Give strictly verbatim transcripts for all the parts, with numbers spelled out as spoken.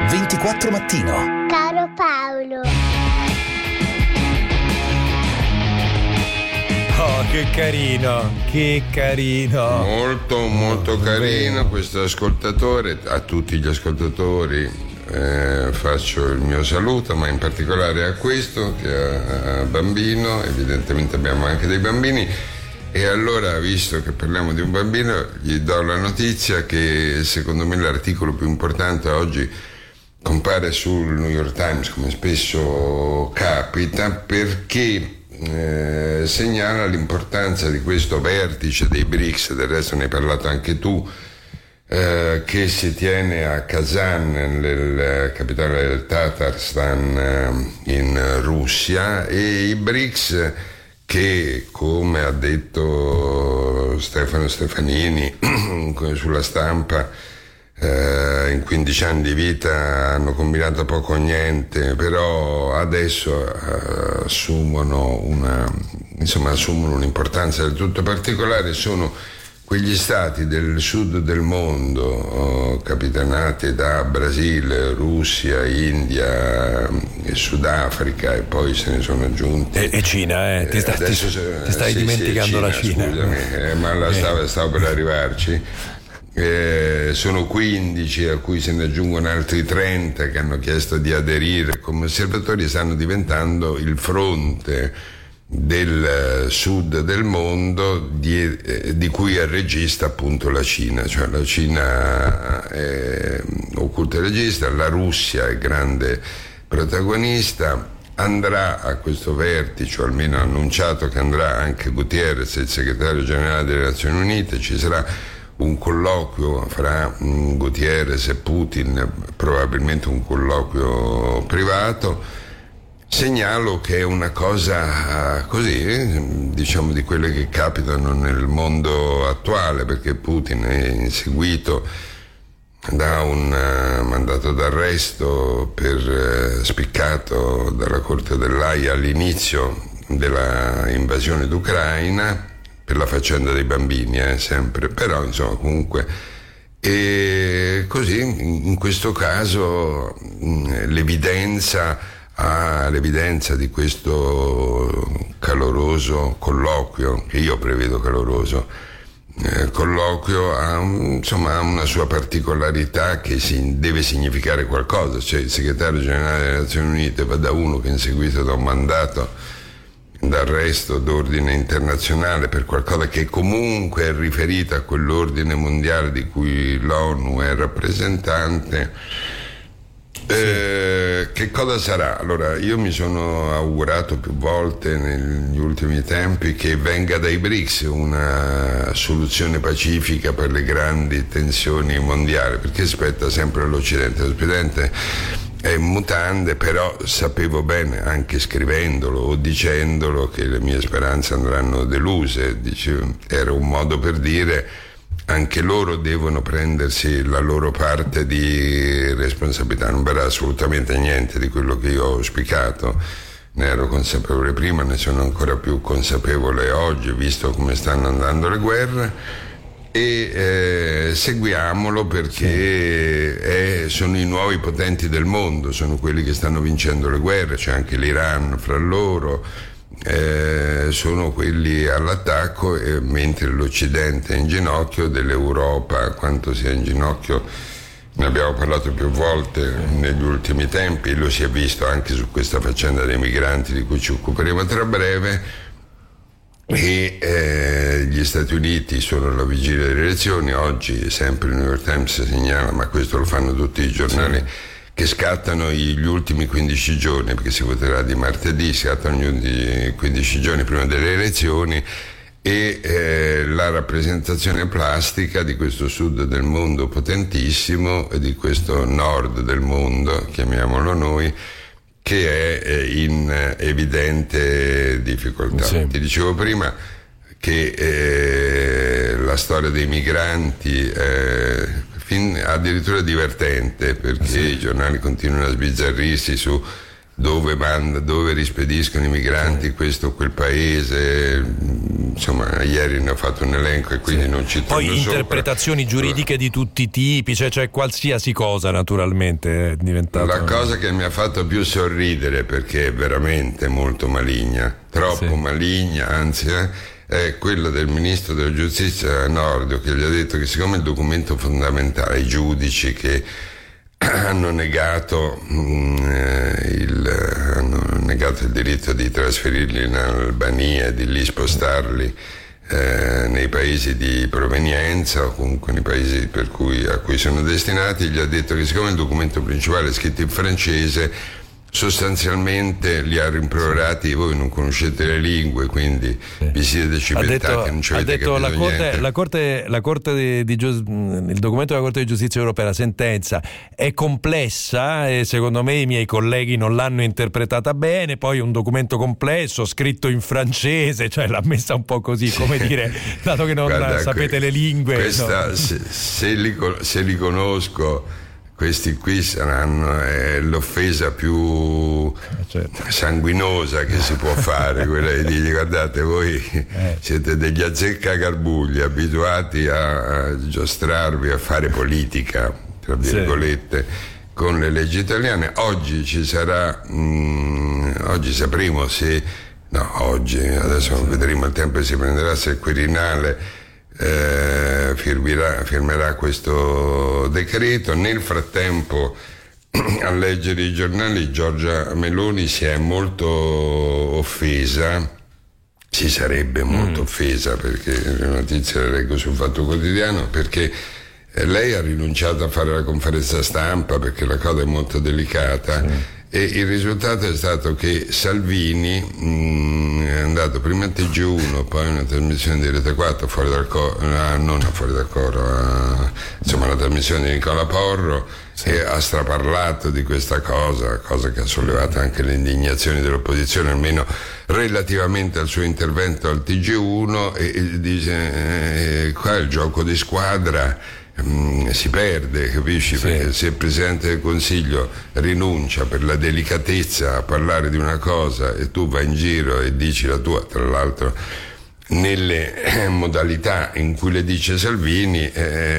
ventiquattro Mattino. Caro Paolo. Oh, che carino, che carino. Molto, molto carino questo ascoltatore. A tutti gli ascoltatori eh, faccio il mio saluto, ma in particolare a questo che ha bambino. Evidentemente abbiamo anche dei bambini. E allora, visto che parliamo di un bambino, gli do la notizia che secondo me l'articolo più importante oggi compare sul New York Times, come spesso capita, perché Eh, segnala l'importanza di questo vertice dei B R I C S, del resto ne hai parlato anche tu, eh, che si tiene a Kazan, nel capitale del Tatarstan, eh, in Russia, e i B R I C S che, come ha detto Stefano Stefanini sulla stampa, Uh, in quindici anni di vita hanno combinato poco o niente, però adesso uh, assumono una insomma assumono un'importanza del tutto particolare. Sono quegli stati del sud del mondo, uh, capitanati da Brasile, Russia, India e Sudafrica, e poi se ne sono aggiunti e, e Cina, eh? ti, sta, adesso, ti, ti stai sì, dimenticando sì, Cina, la Cina, scusami, eh, ma la stavo, stavo per arrivarci. Eh, sono quindici, a cui se ne aggiungono altri trenta che hanno chiesto di aderire come osservatori. Stanno diventando il fronte del sud del mondo di, eh, di cui è regista appunto la Cina, cioè la Cina è occulta regista, la Russia è grande protagonista. Andrà a questo vertice, o almeno ha annunciato che andrà anche Guterres, il segretario generale delle Nazioni Unite. Ci sarà un colloquio fra Gutierrez e Putin, probabilmente un colloquio privato. Segnalo che è una cosa così, diciamo, di quelle che capitano nel mondo attuale, perché Putin è inseguito da un mandato d'arresto per spiccato dalla Corte dell'Aia all'inizio della invasione d'Ucraina, per la faccenda dei bambini, eh, sempre, però insomma comunque, e così in questo caso mh, l'evidenza ah, l'evidenza di questo caloroso colloquio, che io prevedo caloroso eh, colloquio, ha un, insomma ha una sua particolarità che si, deve significare qualcosa. Cioè il segretario generale delle Nazioni Unite va da uno che è inseguito da un mandato d'arresto d'ordine internazionale per qualcosa che comunque è riferito a quell'ordine mondiale di cui l'ONU è rappresentante. Eh, che cosa sarà? Allora, io mi sono augurato più volte negli ultimi tempi che venga dai B R I C S una soluzione pacifica per le grandi tensioni mondiali, perché spetta sempre all'Occidente. L'Occidente è in mutande, però sapevo bene, anche scrivendolo o dicendolo, che le mie speranze andranno deluse. Dicevo, era un modo per dire anche loro devono prendersi la loro parte di responsabilità. Non verrà assolutamente niente di quello che io ho auspicato, ne ero consapevole prima, ne sono ancora più consapevole oggi, visto come stanno andando le guerre. E eh, seguiamolo perché è, sono i nuovi potenti del mondo, sono quelli che stanno vincendo le guerre, c'è anche l'Iran fra loro, eh, sono quelli all'attacco, eh, mentre l'Occidente è in ginocchio. Dell'Europa, quanto sia in ginocchio ne abbiamo parlato più volte negli ultimi tempi, lo si è visto anche su questa faccenda dei migranti di cui ci occuperemo tra breve. E eh, gli Stati Uniti sono alla vigilia delle elezioni. Oggi sempre il New York Times segnala, ma questo lo fanno tutti i giornali, sì, che scattano gli ultimi quindici giorni, perché si voterà di martedì, scattano gli ultimi quindici giorni prima delle elezioni, e eh, la rappresentazione plastica di questo sud del mondo potentissimo e di questo nord del mondo, chiamiamolo noi, che è in evidente difficoltà. Sì. Ti dicevo prima che eh, la storia dei migranti è fin, addirittura divertente, perché sì, i giornali continuano a sbizzarrirsi su dove, manda, dove rispediscono i migranti, sì. questo o quel paese, insomma ieri ne ho fatto un elenco e quindi sì. non ci torno Poi interpretazioni sopra. giuridiche di tutti i tipi, cioè, cioè qualsiasi cosa naturalmente è diventata. La cosa che mi ha fatto più sorridere, perché è veramente molto maligna, troppo sì. maligna, anzi eh, è quella del ministro della giustizia Nordio, che gli ha detto che siccome il documento fondamentale, i giudici che hanno negato, mh, il, hanno negato il diritto di trasferirli in Albania e di lì spostarli eh, nei paesi di provenienza o comunque nei paesi per cui, a cui sono destinati, gli ha detto che siccome il documento principale è scritto in francese, sostanzialmente li ha rimproverati, voi non conoscete le lingue, quindi sì. vi siete cimentati, non ci avete ha detto capito la corte, niente. La corte, la corte di, di, il documento della Corte di Giustizia Europea, la sentenza è complessa e secondo me i miei colleghi non l'hanno interpretata bene, poi un documento complesso scritto in francese, cioè l'ha messa un po' così, sì. come dire, dato che non Guarda, sapete que- le lingue. Questa, no. se, se, li, se li conosco, questi qui saranno eh, l'offesa più certo. sanguinosa che si può fare, quella di dire guardate voi eh. siete degli azzeccagarbugli abituati a, a giostrarvi, a fare politica tra virgolette sì. con le leggi italiane. Oggi ci sarà mh, oggi sapremo se no oggi adesso sì. vedremo il tempo che si prenderà, se il Quirinale Eh, firmerà, firmerà questo decreto. Nel frattempo a leggere i giornali Giorgia Meloni si è molto offesa, si sarebbe molto mm. offesa, perché le notizie le leggo sul Fatto Quotidiano, perché lei ha rinunciato a fare la conferenza stampa perché la cosa è molto delicata sì. e il risultato è stato che Salvini mh, è andato prima a T G uno, poi una trasmissione di Rete quattro fuori dal coro, ah, non fuori dal coro, ah, insomma una trasmissione di Nicola Porro sì. e ha straparlato di questa cosa, cosa che ha sollevato anche le indignazioni dell'opposizione, almeno relativamente al suo intervento al T G uno, e, e dice eh, qua il gioco di squadra Mm, si perde, capisci? Sì. Perché se il Presidente del Consiglio rinuncia per la delicatezza a parlare di una cosa e tu vai in giro e dici la tua, tra l'altro nelle eh, modalità in cui le dice Salvini,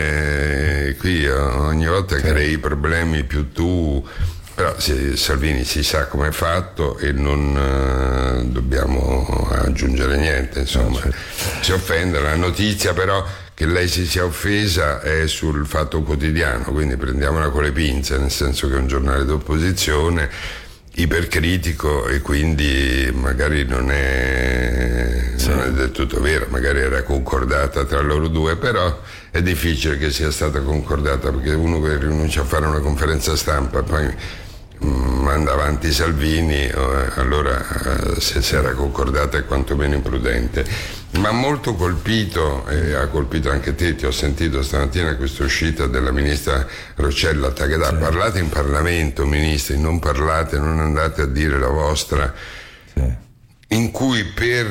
eh, qui ogni volta sì. crei problemi più tu, però se Salvini si sa come è fatto e non eh, dobbiamo aggiungere niente, insomma, no, sì. si offende. La notizia però che lei si sia offesa è sul Fatto Quotidiano, quindi prendiamola con le pinze, nel senso che è un giornale d'opposizione ipercritico e quindi magari non è, sì. non è del tutto vero, magari era concordata tra loro due, però è difficile che sia stata concordata, perché uno che rinuncia a fare una conferenza stampa e poi manda avanti Salvini, allora se si era concordata è quantomeno imprudente. Ma molto colpito, e ha colpito anche te, ti ho sentito stamattina questa uscita della ministra Roccella Tagada, sì. parlate in Parlamento, ministri, non parlate, non andate a dire la vostra, sì. in cui per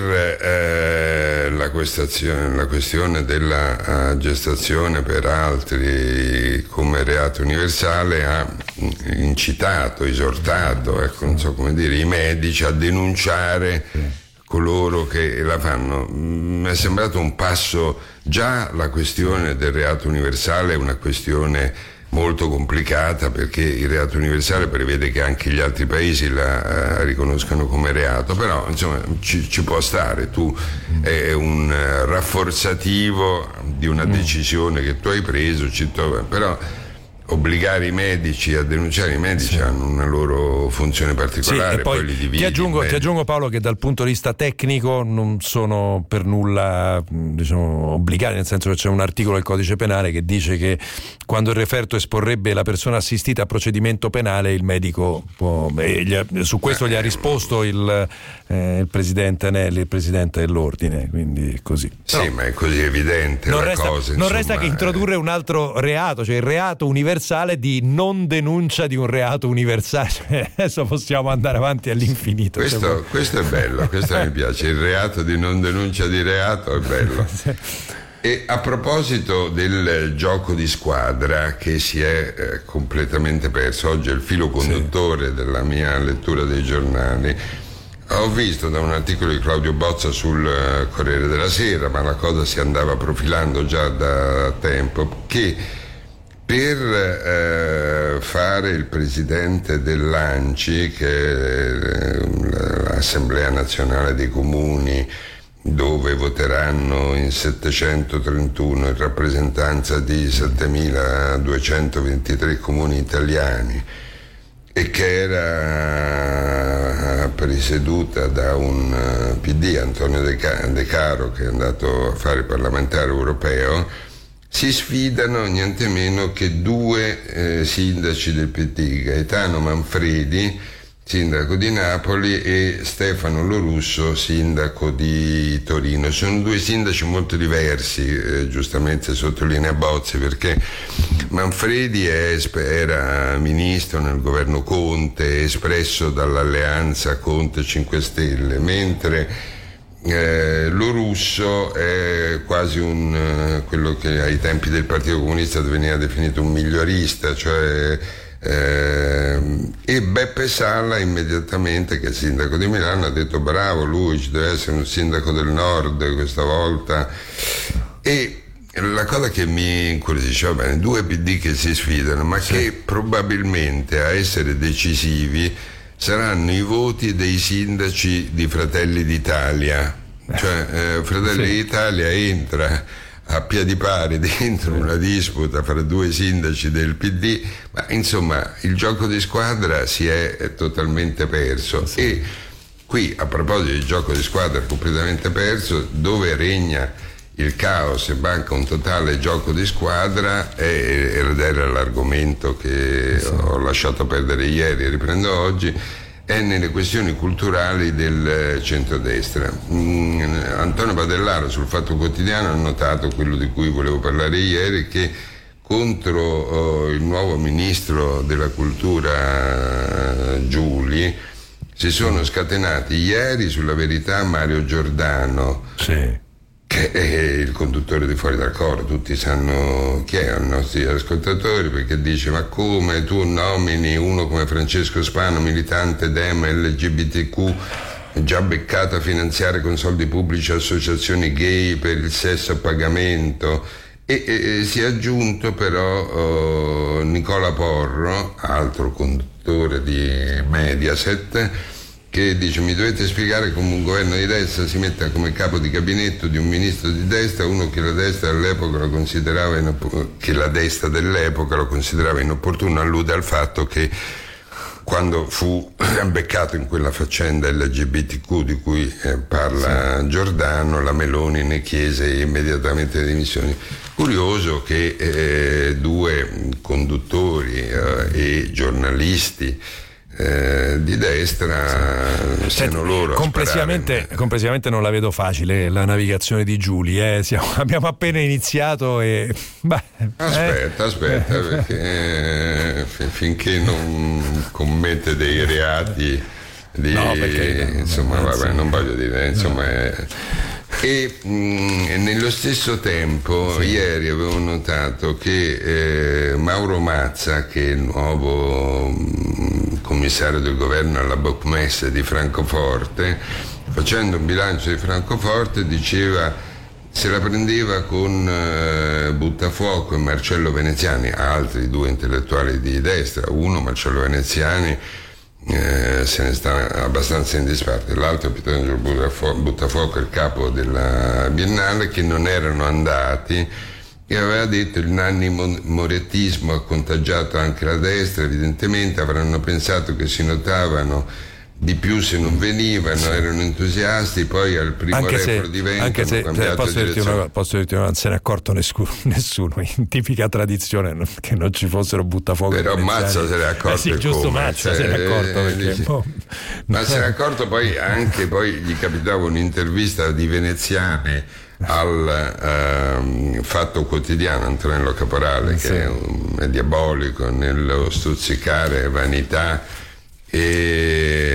eh, la, la questione della uh, gestazione per altri come reato universale ha incitato, esortato, ecco, non so come dire, i medici a denunciare sì. coloro che la fanno. Mi è sembrato un passo, già la questione del reato universale è una questione molto complicata, perché il reato universale prevede che anche gli altri paesi la uh, riconoscano come reato, però insomma ci, ci può stare, tu è un uh, rafforzativo di una decisione che tu hai preso, ci to- però obbligare i medici a denunciare, i medici sì. hanno una loro funzione particolare, sì, e poi, poi li dividi. Ti aggiungo, ti aggiungo Paolo che dal punto di vista tecnico non sono per nulla, diciamo, obbligati, nel senso che c'è un articolo del codice penale che dice che quando il referto esporrebbe la persona assistita a procedimento penale, il medico può, eh, gli, su questo gli ha risposto il, eh, il presidente Anelli, il presidente dell'ordine, quindi così. Sì, però, ma è così evidente non la resta, cosa, non insomma, resta che introdurre un altro reato, cioè il reato universale di non denuncia di un reato universale. Cioè, adesso possiamo andare avanti all'infinito. Questo, questo è bello, questo mi piace, il reato di non denuncia di reato è bello. E a proposito del gioco di squadra che si è eh, completamente perso, oggi è il filo conduttore sì. della mia lettura dei giornali. Ho visto da un articolo di Claudio Bozza sul Corriere della Sera, ma la cosa si andava profilando già da tempo, che per eh, fare il presidente dell'A N C I, che è l'Assemblea Nazionale dei Comuni, dove voteranno in settecentotrentuno in rappresentanza di settemiladuecentoventitré comuni italiani, e che era presieduta da un P D, Antonio De Caro, che è andato a fare il parlamentare europeo, si sfidano niente meno che due eh, sindaci del P D, Gaetano Manfredi, sindaco di Napoli, e Stefano Lorusso, sindaco di Torino. Sono due sindaci molto diversi, eh, giustamente sottolinea Bozzi, perché Manfredi è, era ministro nel governo Conte, espresso dall'alleanza Conte cinque Stelle, mentre eh, Lorusso è quasi un eh, quello che ai tempi del Partito Comunista veniva definito un migliorista, cioè Eh, e Beppe Sala immediatamente, che è sindaco di Milano, ha detto bravo lui, ci deve essere un sindaco del nord questa volta. E la cosa che mi incuriosisce, va bene, due P D che si sfidano, ma sì. che probabilmente a essere decisivi saranno i voti dei sindaci di Fratelli d'Italia, cioè eh, Fratelli sì. d'Italia entra a piedi pari dentro una disputa fra due sindaci del P D, ma insomma il gioco di squadra si è totalmente perso. Sì. E qui, a proposito di gioco di squadra completamente perso, dove regna il caos e manca un totale gioco di squadra, ed era l'argomento che sì. ho lasciato perdere ieri e riprendo oggi, è nelle questioni culturali del centrodestra. Mm, Antonio Padellaro sul Fatto Quotidiano ha notato quello di cui volevo parlare ieri, che contro oh, il nuovo ministro della cultura Giuli si sono scatenati ieri sulla Verità Mario Giordano, sì. che è il conduttore di Fuori dal Coro, tutti sanno chi è, i nostri ascoltatori, perché dice: ma come tu nomini uno come Francesco Spano, militante Dem L G B T Q, già beccato a finanziare con soldi pubblici associazioni gay per il sesso a pagamento? E, e, e si è aggiunto però oh, Nicola Porro, altro conduttore di Mediaset, che dice: mi dovete spiegare come un governo di destra si metta come capo di gabinetto di un ministro di destra uno che la destra all'epoca lo considerava inopp- che la destra dell'epoca lo considerava inopportuno. Allude al fatto che quando fu beccato in quella faccenda L G B T Q di cui eh, parla sì. Giordano, la Meloni ne chiese immediatamente le dimissioni. Curioso che eh, due conduttori eh, e giornalisti Eh, di destra siano Senti, loro complessivamente, complessivamente non la vedo facile la navigazione di Giuli, eh. Siamo, abbiamo appena iniziato e beh, aspetta eh. aspetta perché eh, fin, finché non commette dei reati di, no, perché, insomma no, vabbè, non voglio dire insomma no. è, e mh, nello stesso tempo sì. ieri avevo notato che eh, Mauro Mazza, che è il nuovo mh, commissario del governo alla Bocmesse di Francoforte, facendo un bilancio di Francoforte diceva se la prendeva con eh, Buttafuoco e Marcello Veneziani, altri due intellettuali di destra, uno Marcello Veneziani Eh, se ne sta abbastanza in disparte, l'altro Pietro Buttafuoco, il capo della Biennale, che non erano andati, e aveva detto il Nanni Morettismo ha contagiato anche la destra, evidentemente avranno pensato che si notavano di più se non venivano, sì. erano entusiasti, poi al primo anche report se, di vento anche se, se posso dirti una, posso dirti una, non se ne è accorto nessuno, nessuno in tipica tradizione che non ci fossero Buttafuoco, però Mazza se ne è accorto, eh sì, giusto, come, Mazza cioè, se ne è accorto perché, dice, boh. ma se ne è accorto poi anche poi gli capitava un'intervista di Veneziani al uh, Fatto Quotidiano, Antonello Caporale, sì. che è, un, è diabolico nello stuzzicare vanità e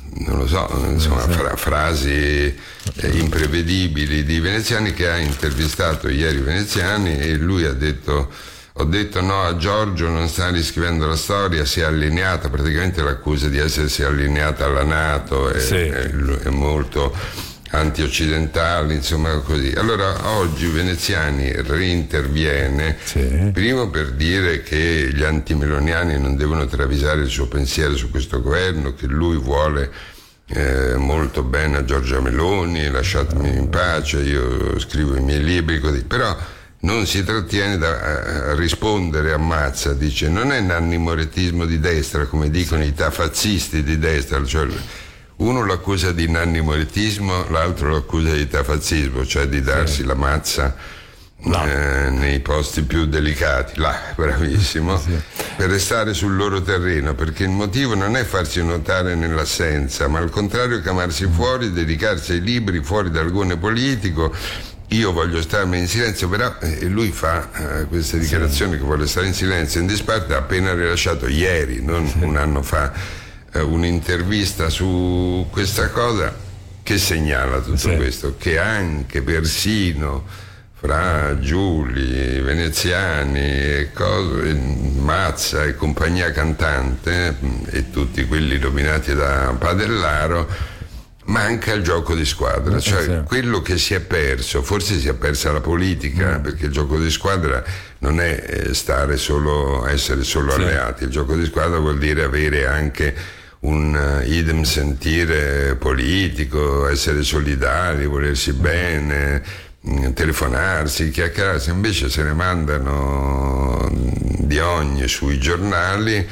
non lo so, insomma, fra, frasi eh, imprevedibili di veneziani, che ha intervistato ieri veneziani, e lui ha detto: ho detto no a Giorgio, non sta riscrivendo la storia, si è allineata, praticamente l'accusa di essersi allineata alla NATO, è, sì. è, è molto anti-occidentale, insomma così. Allora oggi Veneziani reinterviene, sì. primo per dire che gli antimeloniani non devono travisare il suo pensiero su questo governo, che lui vuole eh, molto bene a Giorgia Meloni, lasciatemi in pace, io scrivo i miei libri, così. Però non si trattiene da uh, rispondere a Mazza, dice non è Nanni Morettismo di destra come dicono sì. i tafazzisti di destra, cioè uno lo accusa di Nanni Morettismo, l'altro lo accusa di tafazzismo, cioè di darsi sì. la mazza no. eh, nei posti più delicati, là, bravissimo, sì. per restare sul loro terreno, perché il motivo non è farsi notare nell'assenza, ma al contrario camarsi fuori, dedicarsi ai libri, fuori dal gone politico. Io voglio starmi in silenzio, però eh, lui fa eh, queste dichiarazioni sì. che vuole stare in silenzio in disparte, ha appena rilasciato ieri, non sì. un anno fa, eh, un'intervista su questa cosa che segnala tutto sì. questo, che anche persino fra Giuli, veneziani e cose, Mazza e compagnia cantante e tutti quelli dominati da Padellaro, manca il gioco di squadra, cioè sì. quello che si è perso, forse si è persa la politica, mm. perché il gioco di squadra non è stare solo, essere solo sì. alleati, il gioco di squadra vuol dire avere anche un uh, idem sentire politico, essere solidali, volersi mm. bene, mh, telefonarsi, chiacchierarsi, invece se ne mandano di ogni sui giornali.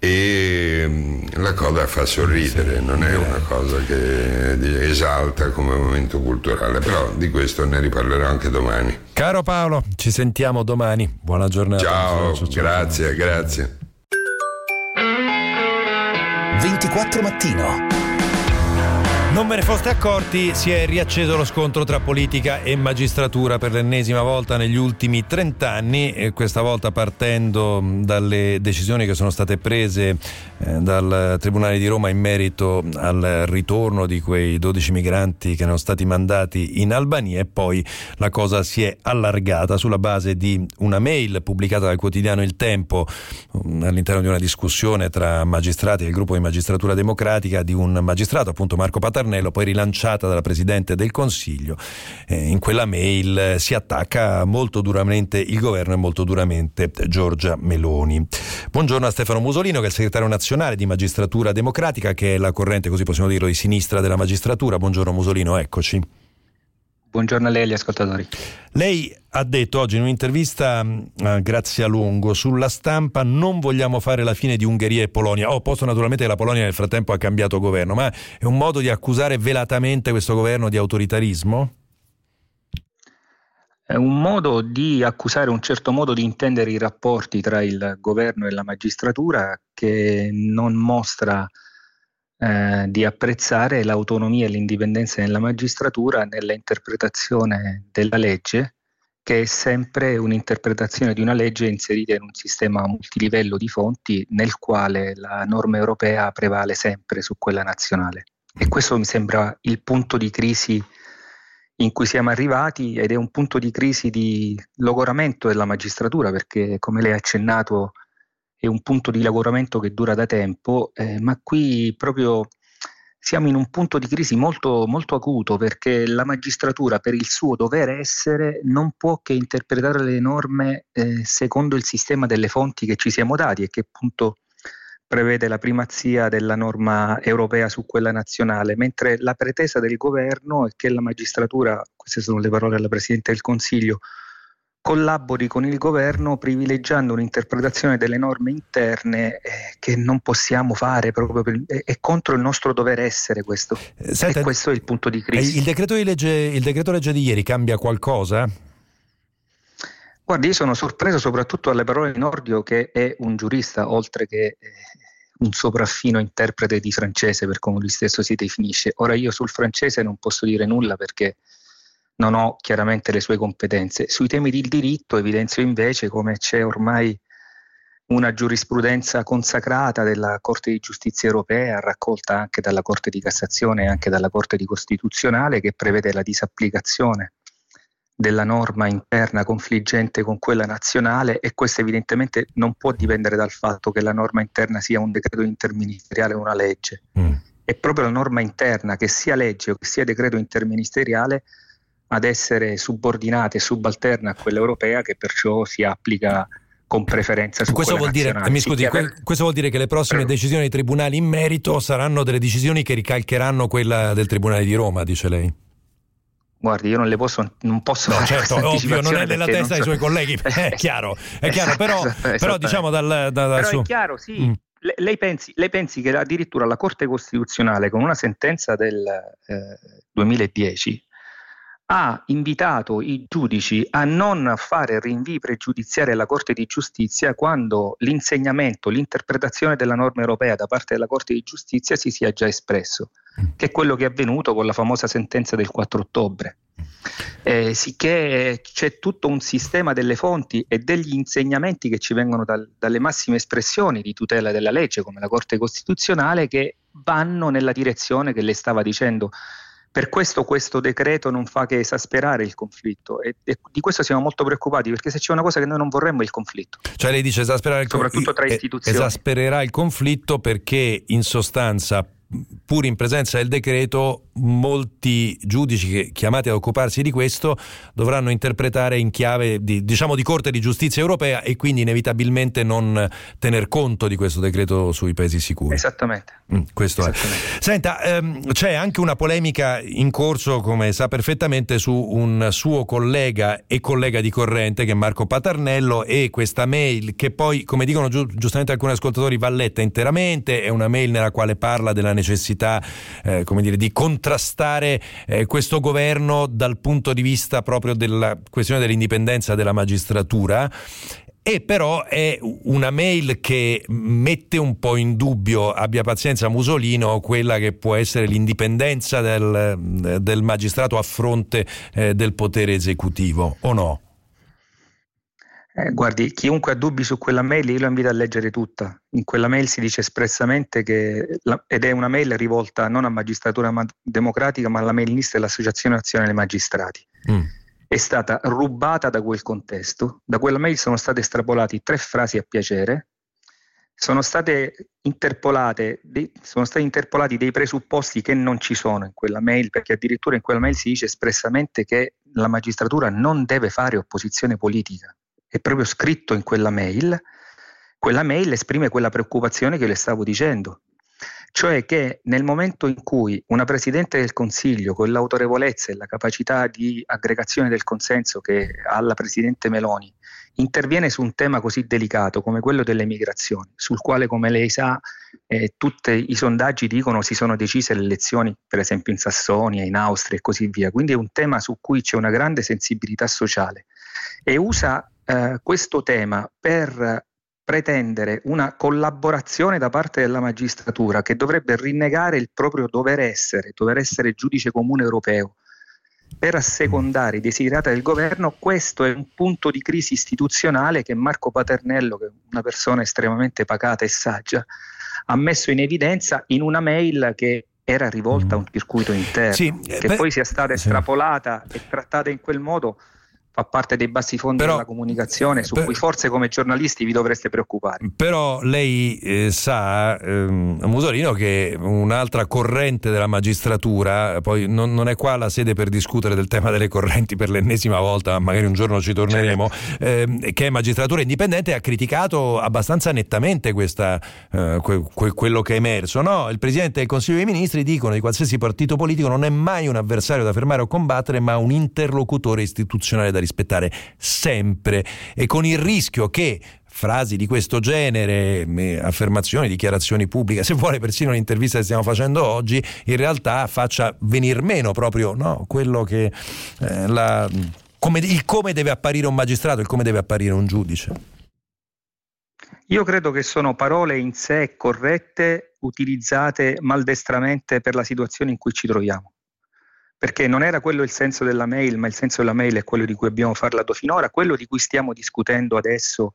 E la cosa fa sorridere, non è una cosa che esalta come momento culturale, però di questo ne riparlerò anche domani. Caro Paolo, ci sentiamo domani, buona giornata. Ciao, ciao, ciao, grazie, ciao. grazie. ventiquattro Mattino. Non ve ne foste accorti, si è riacceso lo scontro tra politica e magistratura per l'ennesima volta negli ultimi trent'anni, e questa volta partendo dalle decisioni che sono state prese eh, dal Tribunale di Roma in merito al ritorno di quei dodici migranti che erano stati mandati in Albania, e poi la cosa si è allargata sulla base di una mail pubblicata dal quotidiano Il Tempo all'interno di una discussione tra magistrati del gruppo di Magistratura Democratica, di un magistrato, appunto Marco Patarnello, poi rilanciata dalla Presidente del Consiglio. Eh, in quella mail eh, si attacca molto duramente il governo e molto duramente Giorgia Meloni. Buongiorno a Stefano Musolino, che è il segretario nazionale di Magistratura Democratica, che è la corrente, così possiamo dirlo, di sinistra della magistratura. Buongiorno Musolino, eccoci. Buongiorno a lei e agli ascoltatori. Lei ha detto oggi in un'intervista a Grazia Longo sulla Stampa: non vogliamo fare la fine di Ungheria e Polonia. Ho posto naturalmente che la Polonia nel frattempo ha cambiato governo, ma è un modo di accusare velatamente questo governo di autoritarismo? È un modo di accusare un certo modo di intendere i rapporti tra il governo e la magistratura, che non mostra Eh, di apprezzare l'autonomia e l'indipendenza della magistratura nella interpretazione della legge, che è sempre un'interpretazione di una legge inserita in un sistema multilivello di fonti, nel quale la norma europea prevale sempre su quella nazionale. E questo mi sembra il punto di crisi in cui siamo arrivati, ed è un punto di crisi di logoramento della magistratura, perché, come lei ha accennato, è un punto di logoramento che dura da tempo, eh, ma qui proprio siamo in un punto di crisi molto, molto acuto, perché la magistratura, per il suo dovere essere, non può che interpretare le norme eh, secondo il sistema delle fonti che ci siamo dati, e che appunto prevede la primazia della norma europea su quella nazionale, mentre la pretesa del governo è che la magistratura, queste sono le parole della Presidente del Consiglio, collabori con il governo privilegiando un'interpretazione delle norme interne eh, che non possiamo fare, proprio per, è, è contro il nostro dovere essere questo. Senta, e questo è il punto di crisi. Il decreto di legge, il decreto legge di ieri cambia qualcosa? Guardi, io sono sorpreso soprattutto dalle parole di Nordio, che è un giurista, oltre che eh, un sopraffino interprete di francese, per come lui stesso si definisce. Ora, io sul francese non posso dire nulla perché non ho chiaramente le sue competenze. Sui temi del diritto evidenzio invece come c'è ormai una giurisprudenza consacrata della Corte di Giustizia europea, raccolta anche dalla Corte di Cassazione e anche dalla Corte di Costituzionale, che prevede la disapplicazione della norma interna confliggente con quella nazionale, e questo evidentemente non può dipendere dal fatto che la norma interna sia un decreto interministeriale o una legge. Mm. È proprio la norma interna, che sia legge o che sia decreto interministeriale, ad essere subordinata e subalterna a quella europea, che perciò si applica con preferenza su questo quella vuol dire, nazionale. mi scusi, que- questo vuol dire che le prossime Prego. decisioni dei tribunali in merito saranno delle decisioni che ricalcheranno quella del Tribunale di Roma, dice lei? Guardi, io non le posso, non posso no, fare certo, ovvio, non è nella testa so. dei suoi colleghi, è chiaro, è chiaro, però, però diciamo dal, dal, dal però suo... è chiaro, sì. Mm. Le, lei, pensi, lei pensi che addirittura la Corte Costituzionale, con una sentenza del eh, duemiladieci, ha invitato i giudici a non fare rinvii pregiudiziari alla Corte di Giustizia quando l'insegnamento, l'interpretazione della norma europea da parte della Corte di Giustizia si sia già espresso, che è quello che è avvenuto con la famosa sentenza del quattro ottobre. Eh, sicché c'è tutto un sistema delle fonti e degli insegnamenti che ci vengono dal, dalle massime espressioni di tutela della legge, come la Corte Costituzionale, che vanno nella direzione che lei stava dicendo. Per questo questo decreto non fa che esasperare il conflitto, e, e di questo siamo molto preoccupati, perché se c'è una cosa che noi non vorremmo è il conflitto. Cioè lei dice esasperare il conflitto, soprattutto tra istituzioni. Esaspererà il conflitto perché in sostanza, pur in presenza del decreto, molti giudici che chiamati ad occuparsi di questo dovranno interpretare in chiave di, diciamo, di Corte di Giustizia europea, e quindi inevitabilmente non tener conto di questo decreto sui paesi sicuri. Esattamente. Mm, questo Esattamente. È. Senta, ehm, c'è anche una polemica in corso, come sa perfettamente, su un suo collega e collega di corrente che è Marco Patarnello, e questa mail che poi, come dicono giu- giustamente alcuni ascoltatori, va letta interamente. È una mail nella quale parla della necessità eh, come dire, di contrastare eh, questo governo dal punto di vista proprio della questione dell'indipendenza della magistratura, e però è una mail che mette un po' in dubbio, abbia pazienza Musolino, quella che può essere l'indipendenza del, del magistrato a fronte eh, del potere esecutivo, o no? Eh, guardi, chiunque ha dubbi su quella mail io lo invito a leggere tutta. In quella mail si dice espressamente che, la, ed è una mail rivolta non a Magistratura ma- Democratica, ma alla mail list dell'Associazione Nazionale Magistrati. Mm. È stata rubata da quel contesto. Da quella mail sono state estrapolate tre frasi a piacere, sono state interpolate, dei, sono stati interpolati dei presupposti che non ci sono in quella mail, perché addirittura in quella mail si dice espressamente che la magistratura non deve fare opposizione politica. È proprio scritto in quella mail. Quella mail esprime quella preoccupazione che le stavo dicendo, cioè che nel momento in cui una Presidente del Consiglio, con l'autorevolezza e la capacità di aggregazione del consenso che ha la Presidente Meloni, interviene su un tema così delicato come quello delle migrazioni, sul quale, come lei sa, eh, tutti i sondaggi dicono si sono decise le elezioni, per esempio in Sassonia, in Austria e così via, quindi è un tema su cui c'è una grande sensibilità sociale, e usa Uh, questo tema per pretendere una collaborazione da parte della magistratura, che dovrebbe rinnegare il proprio dover essere, dover essere giudice comune europeo, per assecondare i desiderata del governo. Questo è un punto di crisi istituzionale che Marco Patarnello, che è una persona estremamente pacata e saggia, ha messo in evidenza in una mail che era rivolta a un circuito interno, sì, che beh, poi sia stata estrapolata sì. e trattata in quel modo fa parte dei bassi fondi però, della comunicazione su per, cui forse come giornalisti vi dovreste preoccupare. Però lei eh, sa, ehm, Musolino, che un'altra corrente della magistratura, poi non, non è qua la sede per discutere del tema delle correnti per l'ennesima volta, ma magari un giorno ci torneremo, certo. ehm, che è magistratura indipendente, ha criticato abbastanza nettamente questa, eh, que, que, quello che è emerso. No? Il Presidente del Consiglio dei Ministri dicono di qualsiasi partito politico non è mai un avversario da fermare o combattere, ma un interlocutore istituzionale da rispettare sempre, e con il rischio che frasi di questo genere, affermazioni, dichiarazioni pubbliche, se vuole persino l'intervista che stiamo facendo oggi, in realtà faccia venir meno proprio no, quello che eh, la, come, il come deve apparire un magistrato, il come deve apparire un giudice. Io credo che sono parole in sé corrette, utilizzate maldestramente per la situazione in cui ci troviamo. Perché non era quello il senso della mail, ma il senso della mail è quello di cui abbiamo parlato finora, quello di cui stiamo discutendo adesso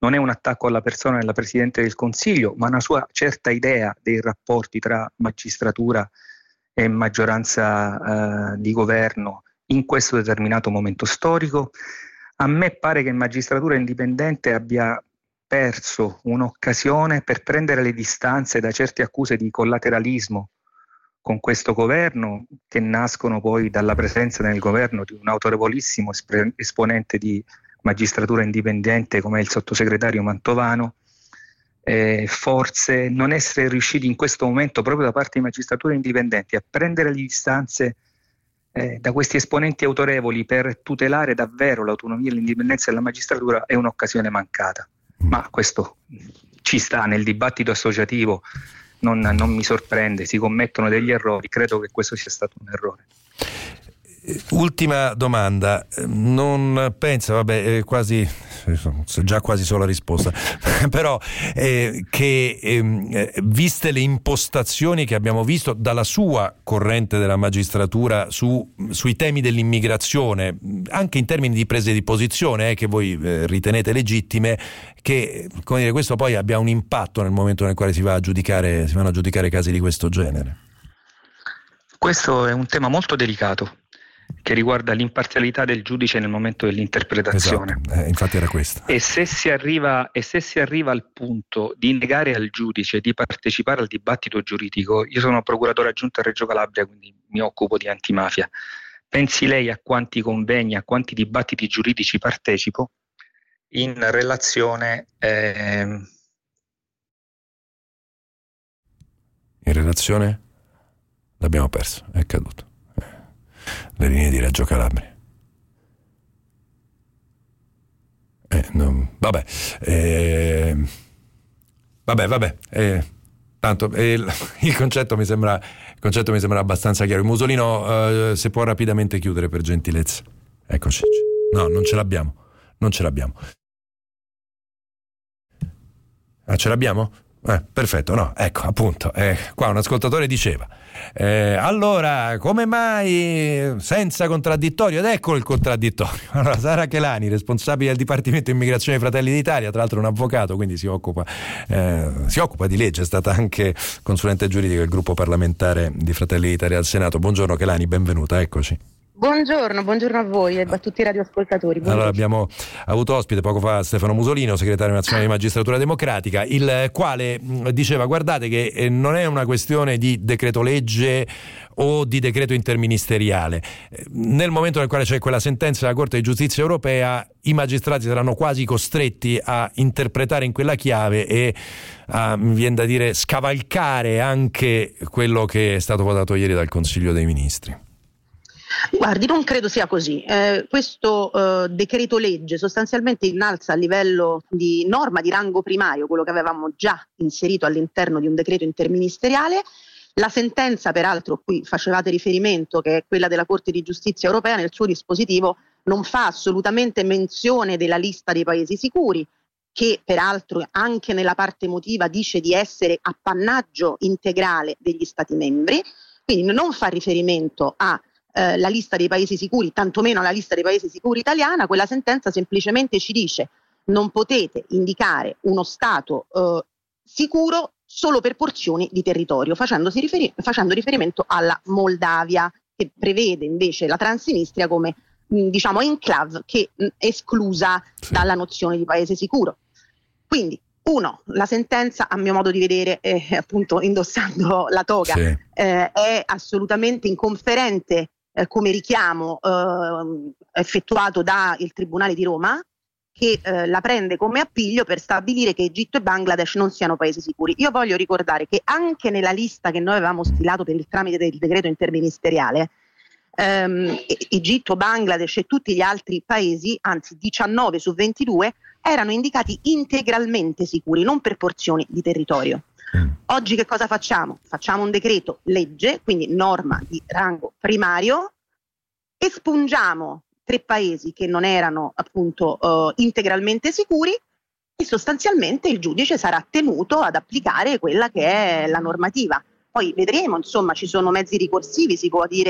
non è un attacco alla persona della Presidente del Consiglio, ma una sua certa idea dei rapporti tra magistratura e maggioranza eh, di governo in questo determinato momento storico. A me pare che Magistratura Indipendente abbia perso un'occasione per prendere le distanze da certe accuse di collateralismo con questo governo, che nascono poi dalla presenza nel governo di un autorevolissimo esponente di magistratura indipendente come il sottosegretario Mantovano. Eh, forse non essere riusciti in questo momento, proprio da parte di Magistratura Indipendente, a prendere le distanze eh, da questi esponenti autorevoli per tutelare davvero l'autonomia e l'indipendenza della magistratura è un'occasione mancata. Ma questo ci sta nel dibattito associativo. Non, non mi sorprende, si commettono degli errori, credo che questo sia stato un errore. Ultima domanda, non pensa, vabbè, eh, quasi, già quasi so la risposta, però eh, che eh, viste le impostazioni che abbiamo visto dalla sua corrente della magistratura su, sui temi dell'immigrazione, anche in termini di prese di posizione eh, che voi eh, ritenete legittime, che come dire, questo poi abbia un impatto nel momento nel quale si va a giudicare, si vanno a giudicare casi di questo genere? Questo è un tema molto delicato, che riguarda l'imparzialità del giudice nel momento dell'interpretazione. Esatto, eh, infatti era questa. E se si arriva, e se si arriva al punto di negare al giudice di partecipare al dibattito giuridico, io sono procuratore aggiunto a Reggio Calabria, quindi mi occupo di antimafia. Pensi lei a quanti convegni, a quanti dibattiti giuridici partecipo in relazione eh... in relazione? L'abbiamo perso, è caduto. Le linee di Reggio Calabria. Eh, non, vabbè, eh, vabbè, vabbè. Eh, tanto eh, il, il concetto mi sembra, il concetto mi sembra abbastanza chiaro. Il Musolino, eh, se può rapidamente chiudere per gentilezza. Eccoci. No, non ce l'abbiamo. Non ce l'abbiamo. Ah, ce l'abbiamo? Eh, perfetto, no, ecco, appunto, eh, qua un ascoltatore diceva eh, allora, come mai senza contraddittorio? Ed eccolo il contraddittorio. Allora, Sara Chelani, responsabile del Dipartimento Immigrazione Fratelli d'Italia, tra l'altro un avvocato, quindi si occupa eh, si occupa di legge, è stata anche consulente giuridico del gruppo parlamentare di Fratelli d'Italia al Senato. Buongiorno Chelani, benvenuta, eccoci. Buongiorno, buongiorno a voi e a tutti i radioascoltatori. Buongiorno. Allora abbiamo avuto ospite poco fa Stefano Musolino, segretario nazionale di Magistratura Democratica, il quale diceva: guardate che non è una questione di decreto legge o di decreto interministeriale. Nel momento nel quale c'è quella sentenza della Corte di Giustizia Europea, i magistrati saranno quasi costretti a interpretare in quella chiave e a, mi viene da dire, scavalcare anche quello che è stato votato ieri dal Consiglio dei Ministri. Guardi, non credo sia così. Eh, questo eh, decreto legge sostanzialmente innalza a livello di norma di rango primario quello che avevamo già inserito all'interno di un decreto interministeriale. La sentenza, peraltro, a cui facevate riferimento, che è quella della Corte di Giustizia Europea, nel suo dispositivo non fa assolutamente menzione della lista dei paesi sicuri, che peraltro anche nella parte motiva dice di essere appannaggio integrale degli Stati membri, quindi non fa riferimento a Eh, la lista dei paesi sicuri, tantomeno la lista dei paesi sicuri italiana. Quella sentenza semplicemente ci dice: non potete indicare uno stato eh, sicuro solo per porzioni di territorio, facendosi riferi- facendo riferimento alla Moldavia, che prevede invece la Transnistria come mh, diciamo enclave che mh, esclusa sì. dalla nozione di paese sicuro. Quindi uno, la sentenza, a mio modo di vedere, eh, appunto indossando la toga, sì. eh, è assolutamente inconferente Eh, come richiamo eh, effettuato dal Tribunale di Roma, che eh, la prende come appiglio per stabilire che Egitto e Bangladesh non siano paesi sicuri. Io voglio ricordare che anche nella lista che noi avevamo stilato per il tramite del decreto interministeriale, ehm, Egitto, Bangladesh e tutti gli altri paesi, anzi diciannove su ventidue, erano indicati integralmente sicuri, non per porzioni di territorio. Oggi che cosa facciamo? Facciamo un decreto legge, quindi norma di rango primario, espungiamo tre paesi che non erano appunto uh, integralmente sicuri e sostanzialmente il giudice sarà tenuto ad applicare quella che è la normativa. Poi vedremo, insomma, ci sono mezzi ricorsivi, si può dire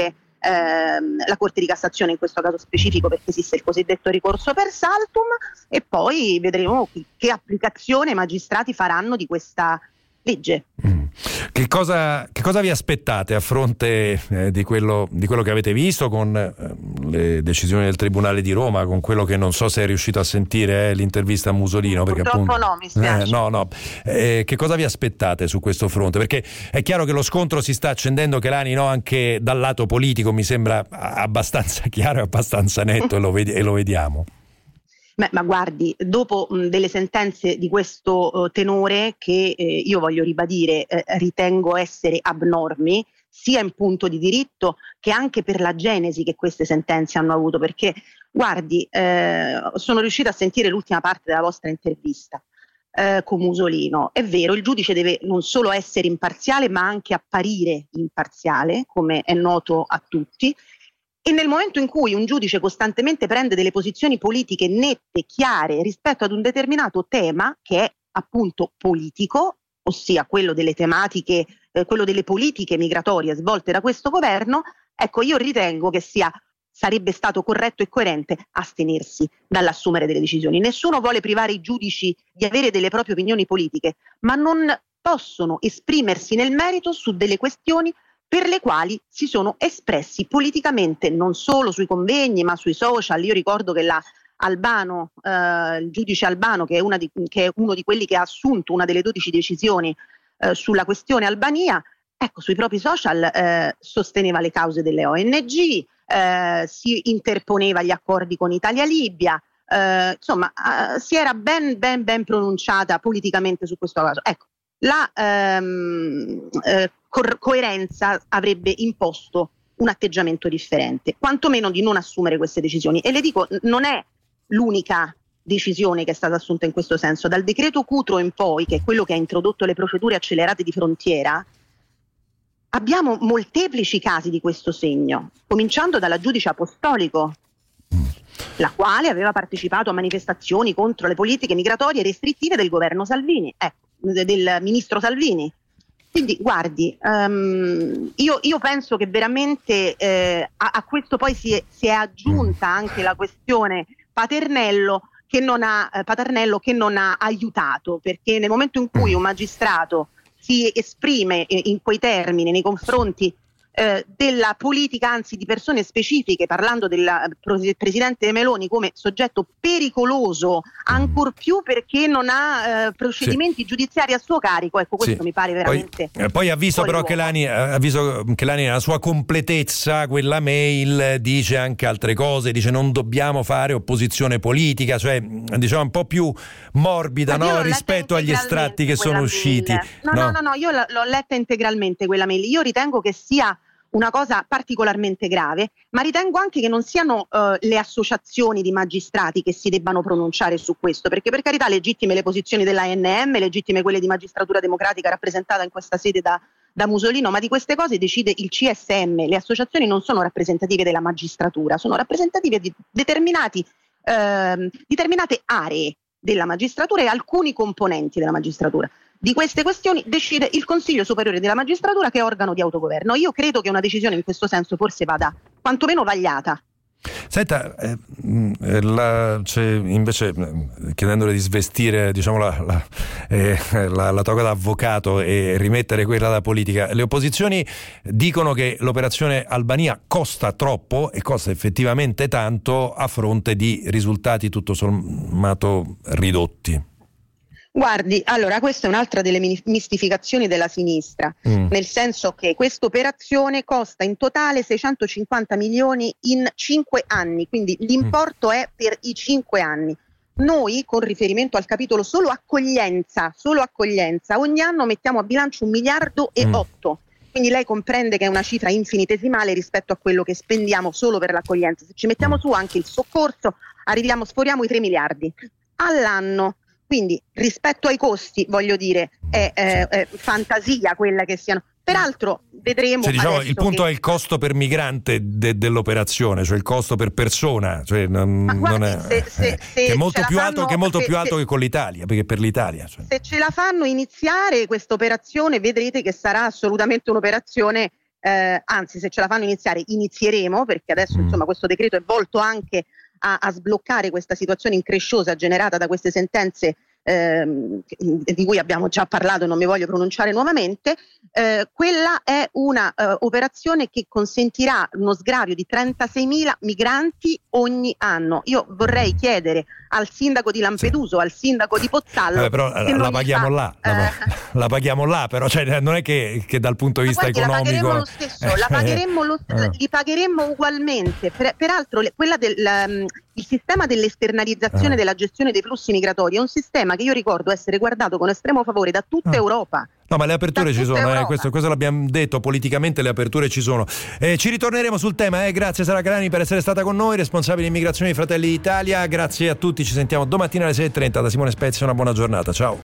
ehm, la Corte di Cassazione in questo caso specifico, perché esiste il cosiddetto ricorso per saltum, e poi vedremo che, che applicazione i magistrati faranno di questa legge. Mm. Che cosa, che cosa vi aspettate a fronte eh, di, quello, di quello che avete visto con eh, le decisioni del Tribunale di Roma, con quello che non so se è riuscito a sentire eh, l'intervista a Musolino? Perché Purtroppo appunto, no, mi spiace. Eh, no, no. Eh, che cosa vi aspettate su questo fronte? Perché è chiaro che lo scontro si sta accendendo, Chelani, no? Anche dal lato politico mi sembra abbastanza chiaro e abbastanza netto e, lo ved- e lo vediamo. Beh, ma guardi, dopo mh, delle sentenze di questo uh, tenore, che eh, io voglio ribadire eh, ritengo essere abnormi, sia in punto di diritto che anche per la genesi che queste sentenze hanno avuto, perché guardi, eh, sono riuscita a sentire l'ultima parte della vostra intervista eh, con Musolino. È vero, il giudice deve non solo essere imparziale ma anche apparire imparziale, come è noto a tutti. E nel momento in cui un giudice costantemente prende delle posizioni politiche nette, chiare, rispetto ad un determinato tema che è appunto politico, ossia quello delle tematiche, eh, quello delle politiche migratorie svolte da questo governo, ecco, io ritengo che sia, sarebbe stato corretto e coerente astenersi dall'assumere delle decisioni. Nessuno vuole privare i giudici di avere delle proprie opinioni politiche, ma non possono esprimersi nel merito su delle questioni per le quali si sono espressi politicamente, non solo sui convegni ma sui social. Io ricordo che la Albano, eh, il giudice Albano, che è, una di, che è uno di quelli che ha assunto una delle dodici decisioni eh, sulla questione Albania, ecco, sui propri social eh, sosteneva le cause delle O N G, eh, si interponeva gli accordi con Italia-Libia, eh, insomma eh, si era ben, ben, ben pronunciata politicamente su questo caso. Ecco, la ehm, eh, co- coerenza avrebbe imposto un atteggiamento differente, quantomeno di non assumere queste decisioni. E le dico, non è l'unica decisione che è stata assunta in questo senso. Dal decreto Cutro in poi, che è quello che ha introdotto le procedure accelerate di frontiera, abbiamo molteplici casi di questo segno, cominciando dalla giudice Apostolico, la quale aveva partecipato a manifestazioni contro le politiche migratorie restrittive del governo Salvini, ecco, del ministro Salvini. Quindi guardi, um, io, io penso che veramente eh, a, a questo poi si è, si è aggiunta anche la questione Paternello che non ha, eh, Paternello che non ha aiutato, perché nel momento in cui un magistrato si esprime in, in quei termini nei confronti eh, della politica, anzi di persone specifiche, parlando del presidente Meloni come soggetto pericoloso, ancor più perché non ha eh, procedimenti sì. giudiziari a suo carico, ecco, questo sì. mi pare veramente. Poi, poi ha visto però che Lani, ha visto che Lani nella sua completezza, quella mail dice anche altre cose, dice non dobbiamo fare opposizione politica, cioè diciamo un po' più morbida, no? rispetto agli estratti che sono usciti. No, no, no, no, no, io l- l'ho letta integralmente quella mail. Io ritengo che sia una cosa particolarmente grave, ma ritengo anche che non siano uh, le associazioni di magistrati che si debbano pronunciare su questo, perché per carità legittime le posizioni dell'A N M, legittime quelle di Magistratura Democratica rappresentata in questa sede da, da Musolino, ma di queste cose decide il C S M. Le associazioni non sono rappresentative della magistratura, sono rappresentative di determinati, uh, determinate aree della magistratura e alcuni componenti della magistratura. Di queste questioni decide il Consiglio Superiore della Magistratura, che è organo di autogoverno. Io credo che una decisione in questo senso forse vada quantomeno vagliata. Senta, eh, la, cioè, invece chiedendole di svestire diciamo la, la, eh, la, la toga da avvocato e rimettere quella da politica, le opposizioni dicono che l'operazione Albania costa troppo e costa effettivamente tanto a fronte di risultati tutto sommato ridotti. Guardi, allora questa è un'altra delle mistificazioni della sinistra, mm. nel senso che questa operazione costa in totale seicentocinquanta milioni in cinque anni, quindi l'importo mm. è per i cinque anni. Noi, con riferimento al capitolo solo accoglienza, solo accoglienza, ogni anno mettiamo a bilancio un miliardo e mm. otto. Quindi lei comprende che è una cifra infinitesimale rispetto a quello che spendiamo solo per l'accoglienza. Se ci mettiamo su anche il soccorso, arriviamo, sforiamo i tre miliardi all'anno. Quindi rispetto ai costi, voglio dire, è, è, è fantasia quella che siano. Peraltro vedremo. Cioè, diciamo, il punto che... è il costo per migrante de, dell'operazione, cioè il costo per persona, cioè non, guardi, non è, se, se, eh, se che è molto più fanno, alto, che è molto se, più alto se, che con l'Italia, perché per l'Italia. Cioè. Se ce la fanno iniziare questa operazione, vedrete che sarà assolutamente un'operazione eh, anzi se ce la fanno iniziare inizieremo, perché adesso mm. insomma questo decreto è volto anche a, a sbloccare questa situazione incresciosa generata da queste sentenze Ehm, di cui abbiamo già parlato e non mi voglio pronunciare nuovamente. Eh, quella è una eh, operazione che consentirà uno sgravio di trentaseimila migranti ogni anno. Io vorrei chiedere al sindaco di Lampedusa, sì. al sindaco di Pozzallo, Vabbè, però la, la paghiamo fa, là, eh, la, la paghiamo là, però cioè, non è che, che dal punto di vista guardi, economico la pagheremmo lo stesso, la pagheremmo lo, eh. li pagheremmo ugualmente. Per, peraltro le, quella del um, il sistema dell'esternalizzazione ah. della gestione dei flussi migratori è un sistema che io ricordo essere guardato con estremo favore da tutta ah. Europa. No, ma le aperture ci sono, eh, questo, questo l'abbiamo detto, politicamente le aperture ci sono. Eh, ci ritorneremo sul tema, eh. Grazie Sara Grani per essere stata con noi, responsabile immigrazione di Fratelli d'Italia. Grazie a tutti, ci sentiamo domattina alle sei e trenta da Simone Spezia, una buona giornata, ciao.